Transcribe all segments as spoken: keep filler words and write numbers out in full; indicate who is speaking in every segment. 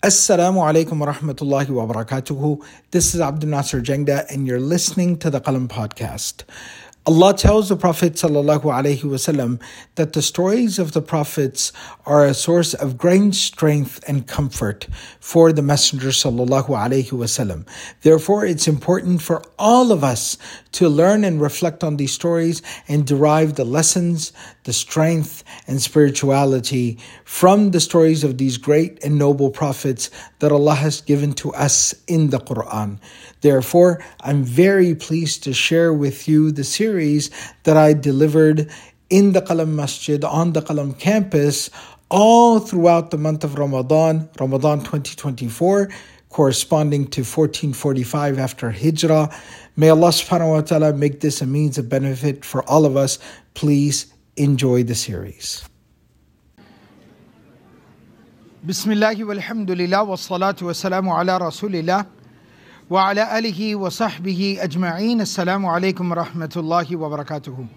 Speaker 1: Assalamu alaikum wa rahmatullahi wa barakatuhu. This is Abdul Nasser Jangda and you're listening to the Qalam podcast. Allah tells the Prophet sallallahu alaihi wasallam that the stories of the prophets are a source of great strength and comfort for the Messenger sallallahu alaihi wasallam. Therefore, it's important for all of us to learn and reflect on these stories and derive the lessons, the strength, and spirituality from the stories of these great and noble prophets that Allah has given to us in the Quran. Therefore, I'm very pleased to share with you the series that I delivered in the Qalam Masjid on the Qalam campus all throughout the month of Ramadan, Ramadan twenty twenty-four, corresponding to fourteen forty-five after Hijrah. May Allah subhanahu wa ta'ala make this a means of benefit for all of us. Please enjoy the series.
Speaker 2: Bismillahi walhamdulillah wa salatu wa salamu ala rasulillah wa ala alihi wa sahbihi ajma'een. Assalamu alaikum wa rahmatullahi wa barakatuhu.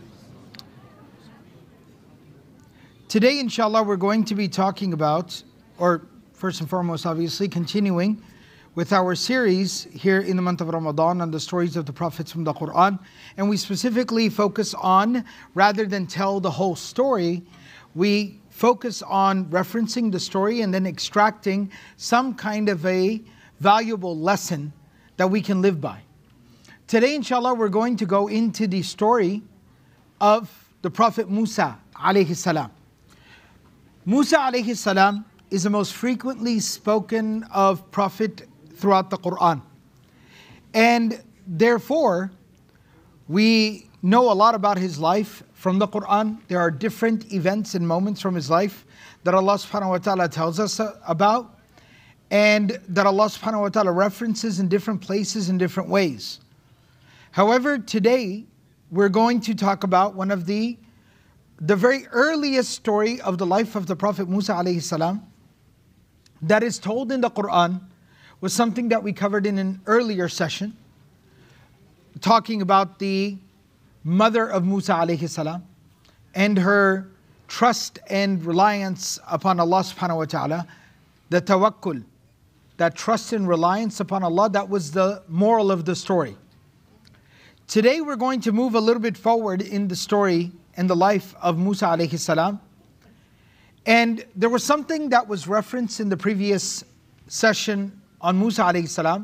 Speaker 2: Today, inshallah, we're going to be talking about, or first and foremost, obviously, continuing with our series here in the month of Ramadan on the stories of the prophets from the Quran. And we specifically focus on, rather than tell the whole story, we focus on referencing the story and then extracting some kind of a valuable lesson that we can live by. Today, inshallah, we're going to go into the story of the Prophet Musa alayhi salam. Musa alayhi salam is the most frequently spoken of prophet throughout the Quran. And therefore, we know a lot about his life from the Quran. There are different events and moments from his life that Allah subhanahu wa ta'ala tells us about, and that Allah subhanahu wa ta'ala references in different places in different ways. However, today we're going to talk about one of the the very earliest story of the life of the Prophet Musa alayhi salam that is told in the Quran, was something that we covered in an earlier session, talking about the mother of Musa alayhi salam and her trust and reliance upon Allah subhanahu wa ta'ala, the tawakkul, that trust and reliance upon Allah. That was the moral of the story. Today we're going to move a little bit forward in the story and the life of Musa alayhi salam. And there was something that was referenced in the previous session on Musa alayhi salam,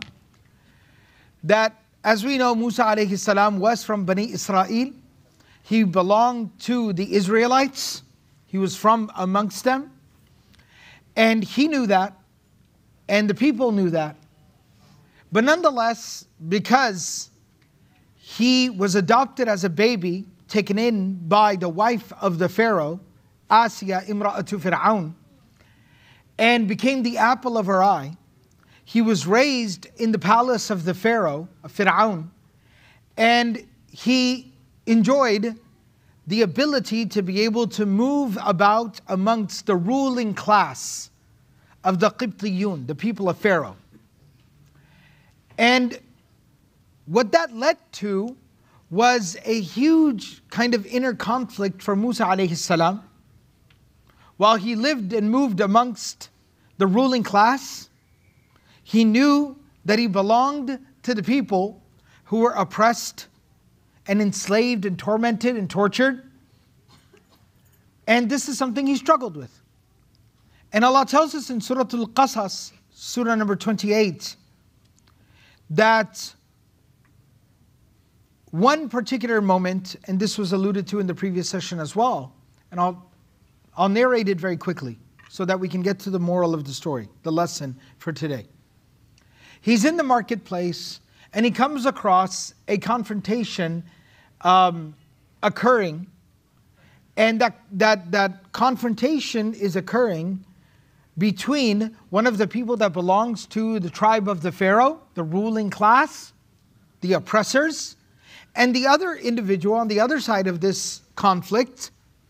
Speaker 2: that, as we know, Musa alayhi salam was from Bani Israel. He belonged to the Israelites. He was from amongst them. And he knew that. And the people knew that. But nonetheless, because he was adopted as a baby, taken in by the wife of the Pharaoh, Asiya imra'atu Fir'aun, and became the apple of her eye, he was raised in the palace of the Pharaoh, of Fir'aun, and he enjoyed the ability to be able to move about amongst the ruling class of the Qibtiyun, the people of Pharaoh. And what that led to was a huge kind of inner conflict for Musa alayhi salam. While he lived and moved amongst the ruling class, he knew that he belonged to the people who were oppressed and enslaved and tormented and tortured. And this is something he struggled with. And Allah tells us in Surah Al-Qasas, Surah number twenty-eight, that one particular moment, and this was alluded to in the previous session as well, and I'll, I'll narrate it very quickly so that we can get to the moral of the story, the lesson for today. He's in the marketplace and he comes across a confrontation um, occurring, and that, that, that confrontation is occurring between one of the people that belongs to the tribe of the Pharaoh, the ruling class, the oppressors, and the other individual on the other side of this conflict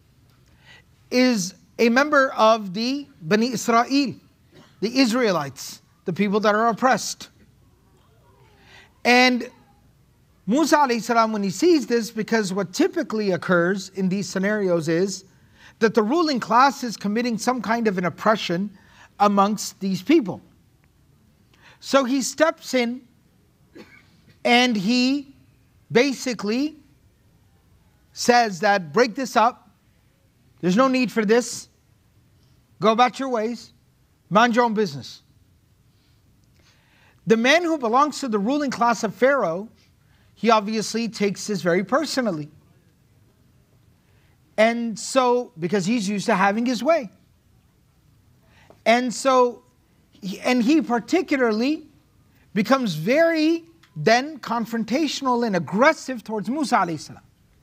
Speaker 2: is a member of the Bani Israel, the Israelites, the people that are oppressed. And Musa alayhi salam, when he sees this, because what typically occurs in these scenarios is that the ruling class is committing some kind of an oppression amongst these people. So he steps in and he basically says that break this up. There's no need for this. Go about your ways. Mind your own business. The man who belongs to the ruling class of Pharaoh, he obviously takes this very personally. And so, because he's used to having his way. And so, and he particularly becomes very then confrontational and aggressive towards Musa alayhi salam.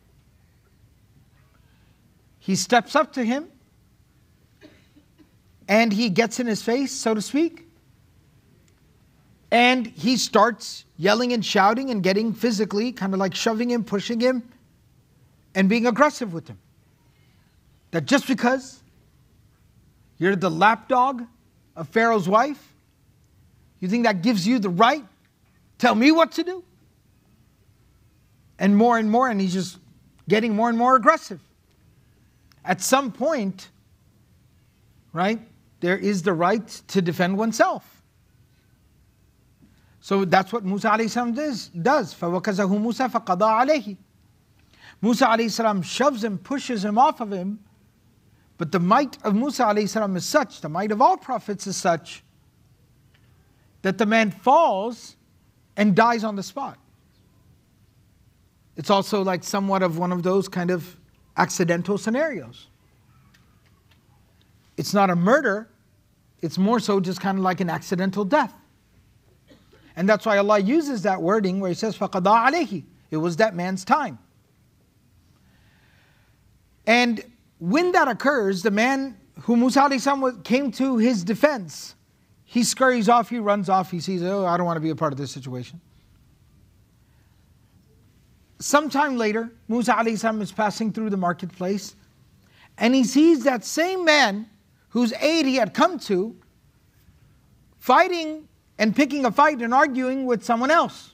Speaker 2: He steps up to him and he gets in his face, so to speak. And he starts yelling and shouting and getting physically, kind of like shoving him, pushing him, and being aggressive with him. That just because you're the lapdog of Pharaoh's wife, you think that gives you the right? Tell me what to do? And more and more, and he's just getting more and more aggressive. At some point, right, there is the right to defend oneself. So that's what Musa alayhi salam does. does. فَوَكَزَهُ مُوسَى فَقَضَى عَلَيْهِ. Musa alayhi salam shoves him, pushes him off of him. But the might of Musa alayhi salam is such, the might of all prophets is such, that the man falls and dies on the spot. It's also like somewhat of one of those kind of accidental scenarios. It's not a murder, it's more so just kind of like an accidental death. And that's why Allah uses that wording where He says, فَقَضَى عَلَيْهِ. It was that man's time. And when that occurs, the man who Musa alayhi salam came to his defense, he scurries off, he runs off, he sees, oh, I don't want to be a part of this situation. Sometime later, Musa alayhi salam is passing through the marketplace and he sees that same man whose aid he had come to fighting and picking a fight and arguing with someone else.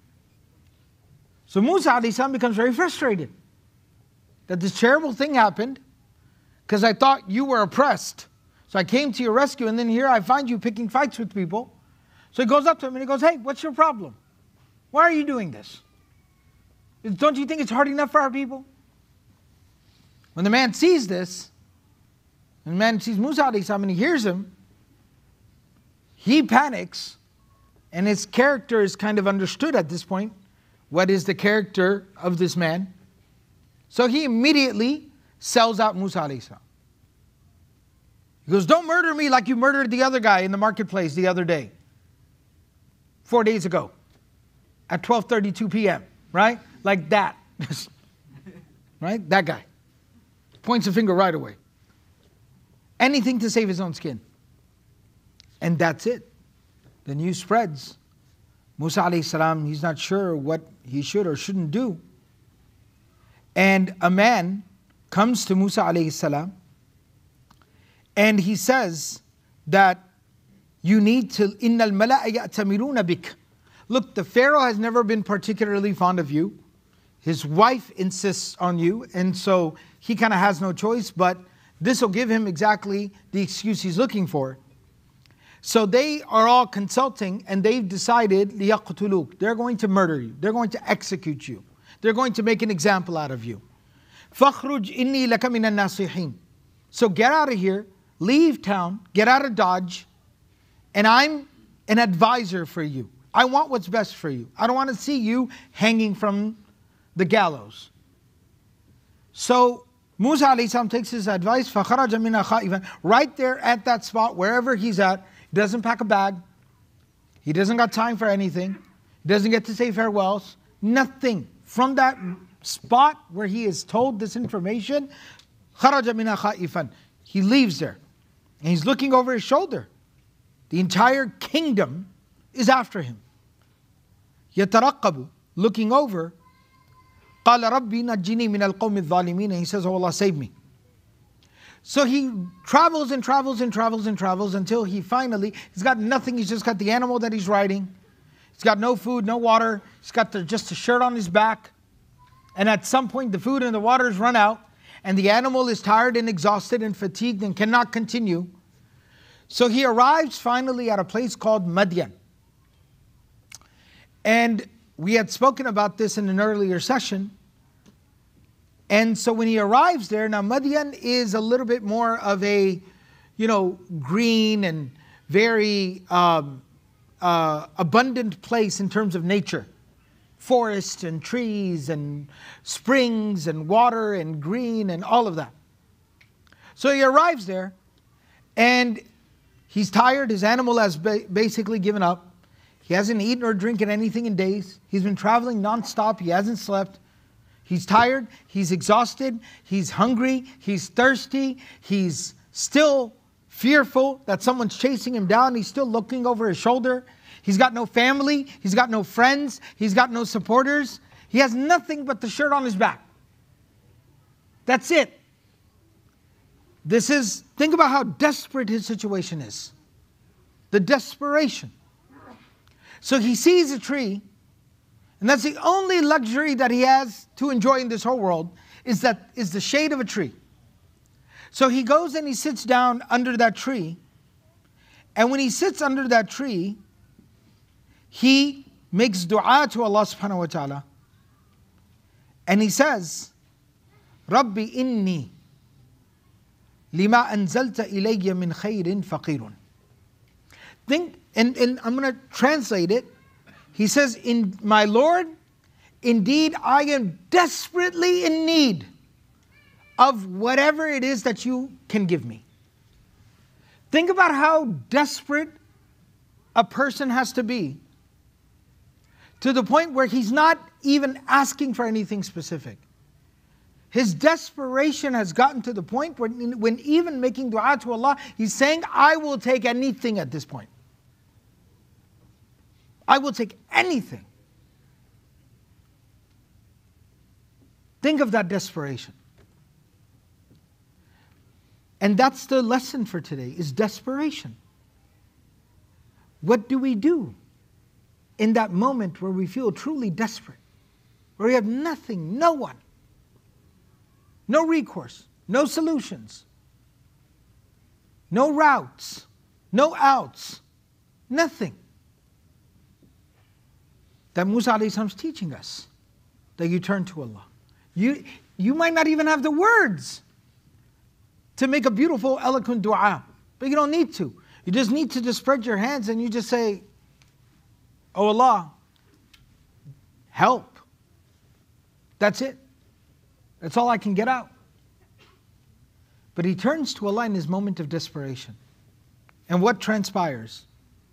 Speaker 2: So Musa alayhi salam becomes very frustrated that this terrible thing happened because I thought you were oppressed. So I came to your rescue and then here I find you picking fights with people. So he goes up to him and he goes, hey, what's your problem? Why are you doing this? Don't you think it's hard enough for our people? When the man sees this, and the man sees Musa alayhi salam and he hears him, he panics and his character is kind of understood at this point. What is the character of this man? So he immediately sells out Musa alayhi salam. He goes, don't murder me like you murdered the other guy in the marketplace the other day. Four days ago. At twelve thirty-two p.m. Right? Like that. Right? That guy. Points a finger right away. Anything to save his own skin. And that's it. The news spreads. Musa alayhi salam, he's not sure what he should or shouldn't do. And a man comes to Musa alayhi salam and he says that you need to, إِنَّ الْمَلَأَ يَأْتَمِرُونَ بِكَ. Look, the Pharaoh has never been particularly fond of you. His wife insists on you, and so he kind of has no choice, but this will give him exactly the excuse he's looking for. So they are all consulting, and they've decided, لِيَقْتُلُوكَ. They're going to murder you. They're going to execute you. They're going to make an example out of you. فَخْرُجْ إِنِّي لَكَ مِنَ النَّاصِحِينَ. So get out of here, leave town, get out of Dodge, and I'm an advisor for you. I want what's best for you. I don't want to see you hanging from the gallows. So Musa alayhi salam takes his advice, فَخَرَجَ مِنَا خَائِفًا. Right there at that spot, wherever he's at, he doesn't pack a bag. He doesn't got time for anything. He doesn't get to say farewells. Nothing. From that spot where he is told this information, خَرَجَ مِنَا خَائِفًا. He leaves there. And he's looking over his shoulder. The entire kingdom is after him. يَتَرَقَّبُ. Looking over. قَالَ رَبِّي نَجِّنِي مِنَ الْقَوْمِ الظَّالِمِينَ. And he says, oh Allah, save me. So he travels and travels and travels and travels until he finally, he's got nothing, he's just got the animal that he's riding. He's got no food, no water. He's got the, just a shirt on his back. And at some point the food and the waters run out and the animal is tired and exhausted and fatigued and cannot continue. So he arrives finally at a place called Madian. And we had spoken about this in an earlier session. And so when he arrives there, now Madian is a little bit more of a, you know, green and very um, uh, abundant place in terms of nature. Forests and trees and springs and water and green and all of that. So he arrives there and he's tired. His animal has ba- basically given up. He hasn't eaten or drinking anything in days. He's been traveling nonstop. He hasn't slept. He's tired. He's exhausted. He's hungry. He's thirsty. He's still fearful that someone's chasing him down. He's still looking over his shoulder. He's got no family. He's got no friends. He's got no supporters. He has nothing but the shirt on his back. That's it. This is, think about how desperate his situation is. The desperation. So he sees a tree, and that's the only luxury that he has to enjoy in this whole world, is that is the shade of a tree. So he goes and he sits down under that tree, and when he sits under that tree, he makes dua to Allah subhanahu wa ta'ala, and he says, Rabbi inni lima anzalta ilayya min khayrin faqirun. Think, and, and I'm going to translate it. He says, "In my Lord, indeed I am desperately in need of whatever it is that you can give me." Think about how desperate a person has to be, to the point where he's not even asking for anything specific. His desperation has gotten to the point where when even making dua to Allah, he's saying, I will take anything at this point. I will take anything. Think of that desperation. And that's the lesson for today, is desperation. What do we do in that moment where we feel truly desperate? Where we have nothing, no one, no recourse, no solutions, no routes, no outs, nothing. That Musa alayhi salam is teaching us, that you turn to Allah. You, you might not even have the words to make a beautiful, eloquent dua, but you don't need to. You just need to just spread your hands and you just say, Oh Allah, help. That's it. That's all I can get out. But he turns to Allah in his moment of desperation. And what transpires?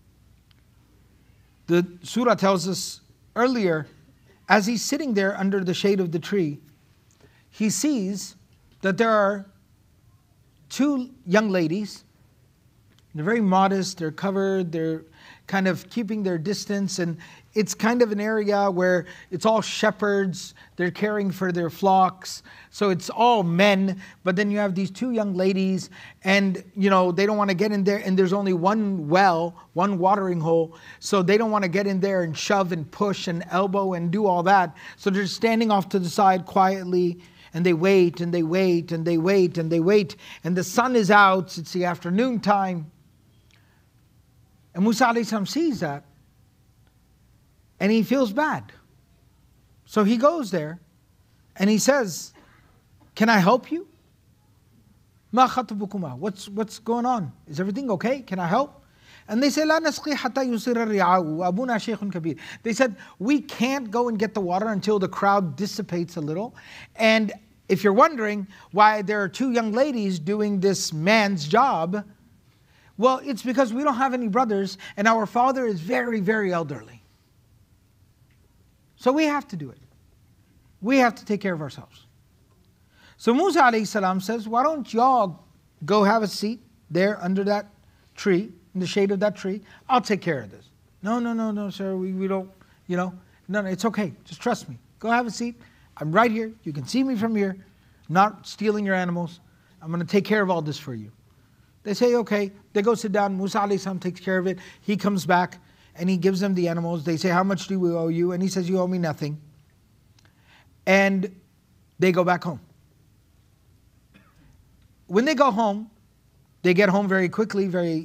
Speaker 2: The surah tells us earlier, as he's sitting there under the shade of the tree, he sees that there are two young ladies. They're very modest, they're covered, they're kind of keeping their distance, and it's kind of an area where it's all shepherds, they're caring for their flocks, so it's all men, but then you have these two young ladies, and you know, they don't want to get in there, and there's only one well, one watering hole, so they don't want to get in there and shove and push and elbow and do all that, so they're standing off to the side quietly, and they wait, and they wait, and they wait, and they wait, and the sun is out, it's the afternoon time. And Musa alayhi salam sees that, and he feels bad. So he goes there, and he says, can I help you? Ma khatabukuma? What's, what's going on? Is everything okay? Can I help? And they say, La nasqi hatta yusira ri'a'u, abuna shaykhun kabir. They said, we can't go and get the water until the crowd dissipates a little. And if you're wondering why there are two young ladies doing this man's job, well, it's because we don't have any brothers, and our father is very, very elderly. So we have to do it. We have to take care of ourselves. So Musa alayhi salam says, why don't y'all go have a seat there under that tree, in the shade of that tree? I'll take care of this. No, no, no, no, sir, we, we don't, you know, no, no, it's okay, just trust me. Go have a seat. I'm right here. You can see me from here. I'm not stealing your animals. I'm going to take care of all this for you. They say, okay. They go sit down. Musa alayhi salam takes care of it. He comes back and he gives them the animals. They say, how much do we owe you? And he says, you owe me nothing. And they go back home. When they go home, they get home very quickly, very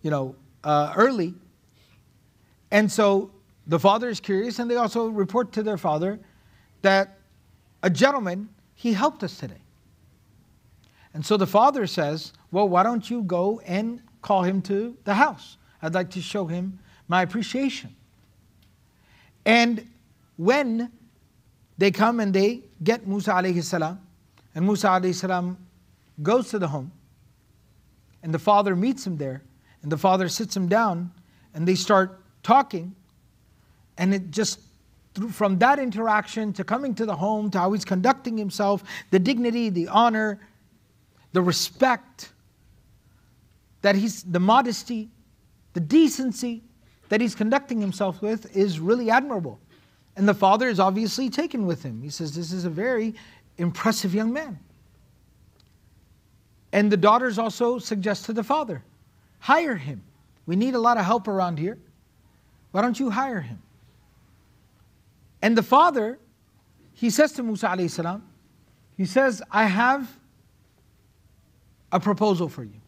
Speaker 2: you know, uh, early. And so the father is curious, and they also report to their father that a gentleman, he helped us today. And so the father says, well, why don't you go and call him to the house? I'd like to show him my appreciation. And when they come and they get Musa alayhi salam, and Musa alayhi salam goes to the home, and the father meets him there, and the father sits him down, and they start talking, and it just, from that interaction to coming to the home, to how he's conducting himself, the dignity, the honor, the respect, that he's, the modesty, the decency that he's conducting himself with is really admirable. And the father is obviously taken with him. He says, this is a very impressive young man. And the daughters also suggest to the father, hire him. We need a lot of help around here. Why don't you hire him? And the father, he says to Musa alayhi salam, he says, I have a proposal for you.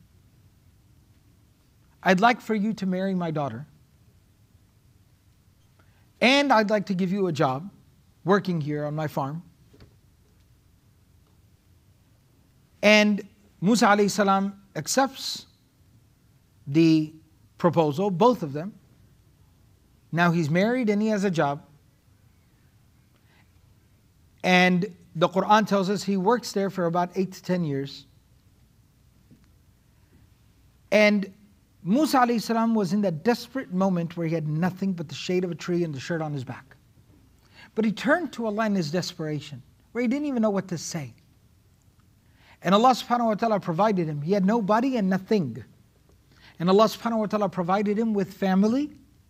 Speaker 2: I'd like for you to marry my daughter, and I'd like to give you a job working here on my farm. And Musa alayhi salam accepts the proposal, both of them. Now he's married and he has a job. And the Quran tells us he works there for about eight to ten years. And Musa alayhi salam was in that desperate moment where he had nothing but the shade of a tree and the shirt on his back. But he turned to Allah in his desperation, where he didn't even know what to say. And Allah subhanahu wa ta'ala provided him. He had nobody and nothing. And Allah subhanahu wa ta'ala provided him with family.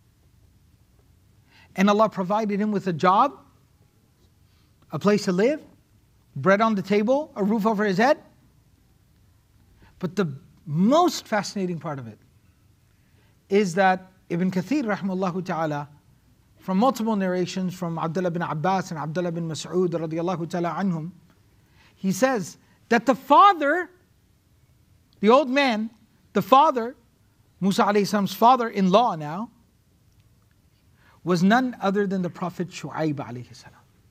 Speaker 2: And Allah provided him with a job, a place to live, bread on the table, a roof over his head. But the most fascinating part of it is that Ibn Kathir rahimahullah ta'ala, from multiple narrations from Abdullah bin Abbas and Abdullah bin Mas'ud radiyallahu ta'ala anhum, he says that the father, the old man, the father, Musa alayhi salam's father-in-law now, was none other than the Prophet Shu'aib alayhi salam.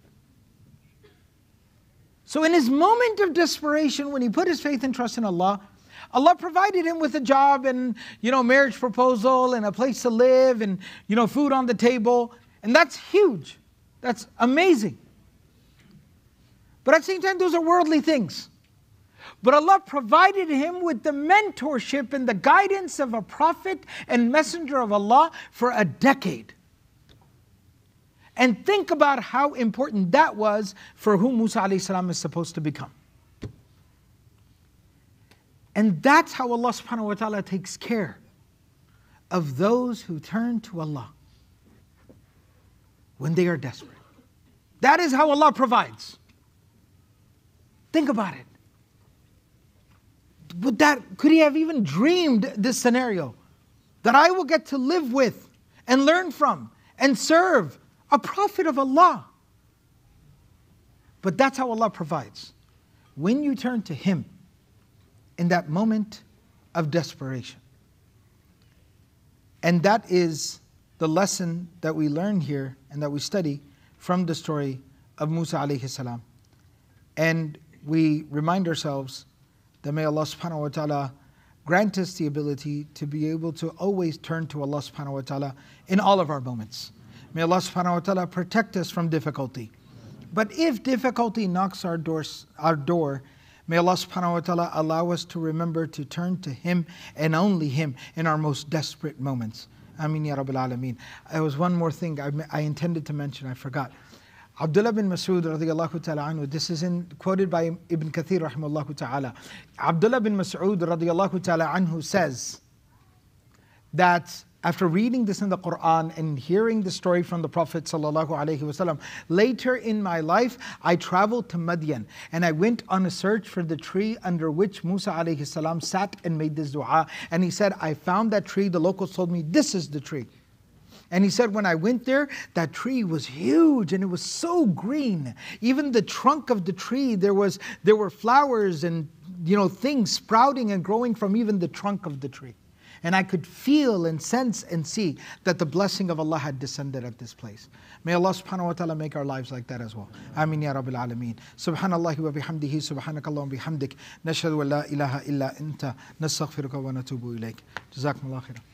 Speaker 2: So in his moment of desperation, when he put his faith and trust in Allah, Allah provided him with a job and, you know, marriage proposal and a place to live and, you know, food on the table. And that's huge. That's amazing. But at the same time, those are worldly things. But Allah provided him with the mentorship and the guidance of a prophet and messenger of Allah for a decade. And think about how important that was for who Musa alayhi salam is supposed to become. And that's how Allah subhanahu wa ta'ala takes care of those who turn to Allah when they are desperate. That is how Allah provides. Think about it. Would that, could he have even dreamed this scenario? That I will get to live with and learn from and serve a prophet of Allah. But that's how Allah provides. When you turn to Him in that moment of desperation. And that is the lesson that we learn here and that we study from the story of Musa alayhi salam. And we remind ourselves that may Allah subhanahu wa ta'ala grant us the ability to be able to always turn to Allah subhanahu wa ta'ala in all of our moments. May Allah subhanahu wa ta'ala protect us from difficulty. But if difficulty knocks our doors, our door, may Allah subhanahu wa ta'ala allow us to remember to turn to Him and only Him in our most desperate moments. Ameen ya Rabbil Alameen. There was one more thing I, I intended to mention, I forgot. Abdullah bin Mas'ud radiyallahu ta'ala anhu, this is in, quoted by Ibn Kathir rahimahullah ta'ala. Abdullah bin Mas'ud radiyallahu ta'ala anhu says that after reading this in the Quran and hearing the story from the Prophet sallallahu alaihi wasallam, later in my life I traveled to Madian and I went on a search for the tree under which Musa alayhi salam sat and made this dua. And he said, I found that tree. The locals told me this is the tree. And he said, when I went there, that tree was huge and it was so green. Even the trunk of the tree, there was there were flowers and, you know, things sprouting and growing from even the trunk of the tree. And I could feel and sense and see that the blessing of Allah had descended at this place. May Allah subhanahu wa ta'ala make our lives like that as well. Ameen ya Rabbil Alameen. Subhanallahi wa bihamdihi, subhanakallah wa bihamdik. Nashhadu an la ilaha illa anta, nastaghfiruka wa natubu ilayk. Jazakumullah khairan.